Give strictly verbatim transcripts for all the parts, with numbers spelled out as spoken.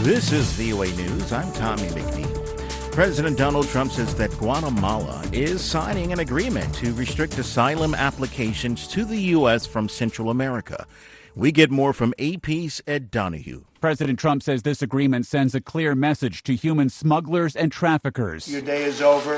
This is V O A News. I'm Tommy McNeil. President Donald Trump says that Guatemala is signing an agreement to restrict asylum applications to the U S from Central America. We get more from A P's Ed Donahue. President Trump says this agreement sends a clear message to human smugglers and traffickers. Your day is over,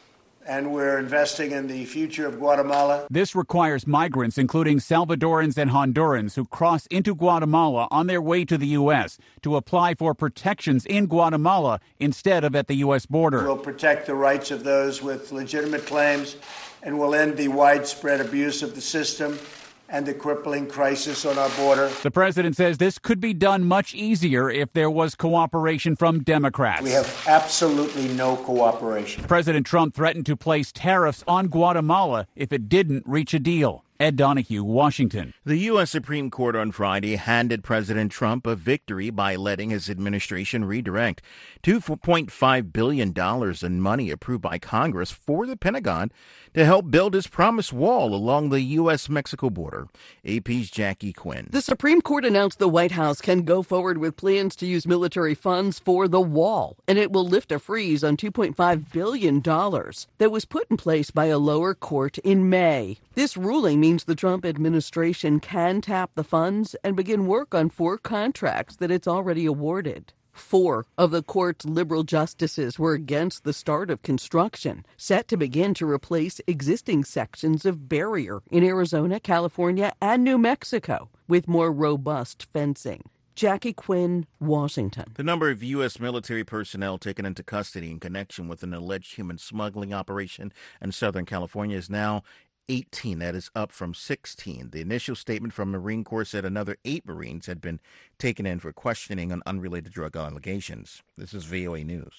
and we're investing in the future of Guatemala. This requires migrants, including Salvadorans and Hondurans, who cross into Guatemala on their way to the U S to apply for protections in Guatemala instead of at the U S border. We'll protect the rights of those with legitimate claims, and we'll end the widespread abuse of the system and the crippling crisis on our border. The president says this could be done much easier if there was cooperation from Democrats. We have absolutely no cooperation. President Trump threatened to place tariffs on Guatemala if it didn't reach a deal. Ed Donahue, Washington. The U S. Supreme Court on Friday handed President Trump a victory by letting his administration redirect two point five billion dollars in money approved by Congress for the Pentagon to help build his promised wall along the U S Mexico border. A P's Jackie Quinn. The Supreme Court announced the White House can go forward with plans to use military funds for the wall, and it will lift a freeze on two point five billion dollars that was put in place by a lower court in May. This ruling means the Trump administration can tap the funds and begin work on four contracts that it's already awarded. Four of the court's liberal justices were against the start of construction, set to begin to replace existing sections of barrier in Arizona, California, and New Mexico with more robust fencing. Jackie Quinn, Washington. The number of U S military personnel taken into custody in connection with an alleged human smuggling operation in Southern California is now eighteen. That is up from sixteen. The initial statement from Marine Corps said another eight Marines had been taken in for questioning on unrelated drug allegations. This is V O A News.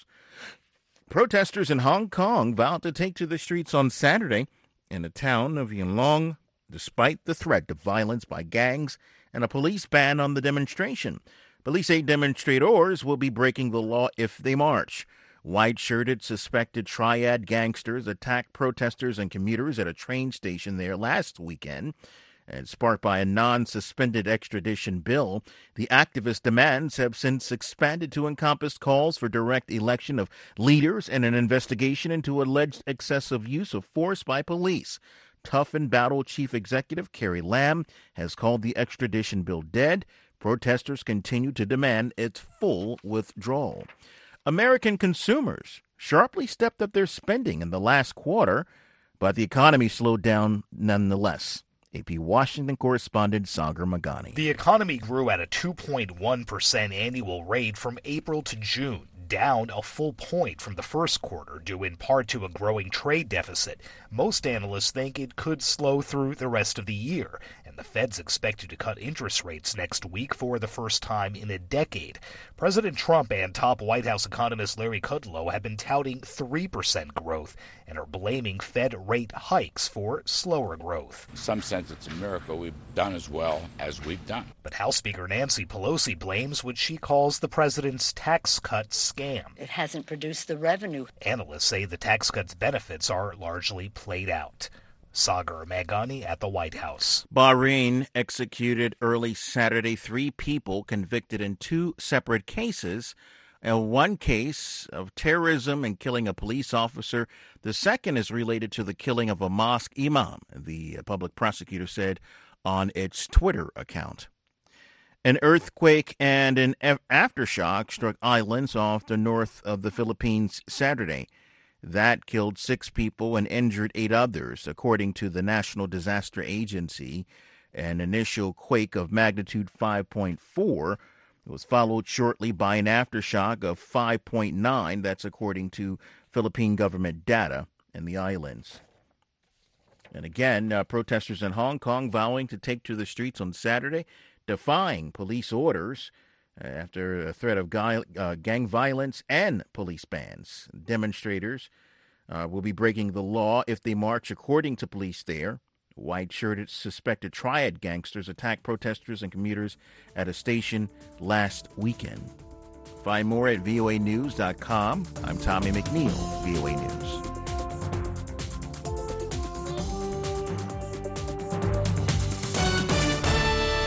Protesters in Hong Kong vowed to take to the streets on Saturday in the town of Yuen despite the threat of violence by gangs and a police ban on the demonstration. Police say demonstrators will be breaking the law if they march. White-shirted suspected triad gangsters attacked protesters and commuters at a train station there last weekend. And sparked by a non-suspended extradition bill, the activist demands have since expanded to encompass calls for direct election of leaders and an investigation into alleged excessive use of force by police. Tough and Battle Chief Executive Carrie Lam has called the extradition bill dead. Protesters continue to demand its full withdrawal. American consumers sharply stepped up their spending in the last quarter, but the economy slowed down nonetheless. A P Washington correspondent Sagar Magani. The economy grew at a two point one percent annual rate from April to June, down a full point from the first quarter, due in part to a growing trade deficit. Most analysts think it could slow through the rest of the year, and the Fed's expected to cut interest rates next week for the first time in a decade. President Trump and top White House economist Larry Kudlow have been touting three percent growth and are blaming Fed rate hikes for slower growth. In some sense, it's a miracle we've done as well as we've done. But House Speaker Nancy Pelosi blames what she calls the president's tax cut scam. It hasn't produced the revenue. Analysts say the tax cut's benefits are largely played out. Sagar Magani at the White House. Bahrain executed early Saturday three people convicted in two separate cases. Uh, one case of terrorism and killing a police officer. The second is related to the killing of a mosque imam, the public prosecutor said on its Twitter account. An earthquake and an aftershock struck islands off the north of the Philippines Saturday. That killed six people and injured eight others, according to the National Disaster Agency. An initial quake of magnitude five point four was followed shortly by an aftershock of five point nine. That's according to Philippine government data in the islands. And again, uh, protesters in Hong Kong vowing to take to the streets on Saturday, defying police orders after a threat of guy, uh, gang violence and police bans. Demonstrators uh, will be breaking the law if they march, according to police there. White-shirted suspected triad gangsters attacked protesters and commuters at a station last weekend. Find more at V O A news dot com. I'm Tommy McNeil, V O A News.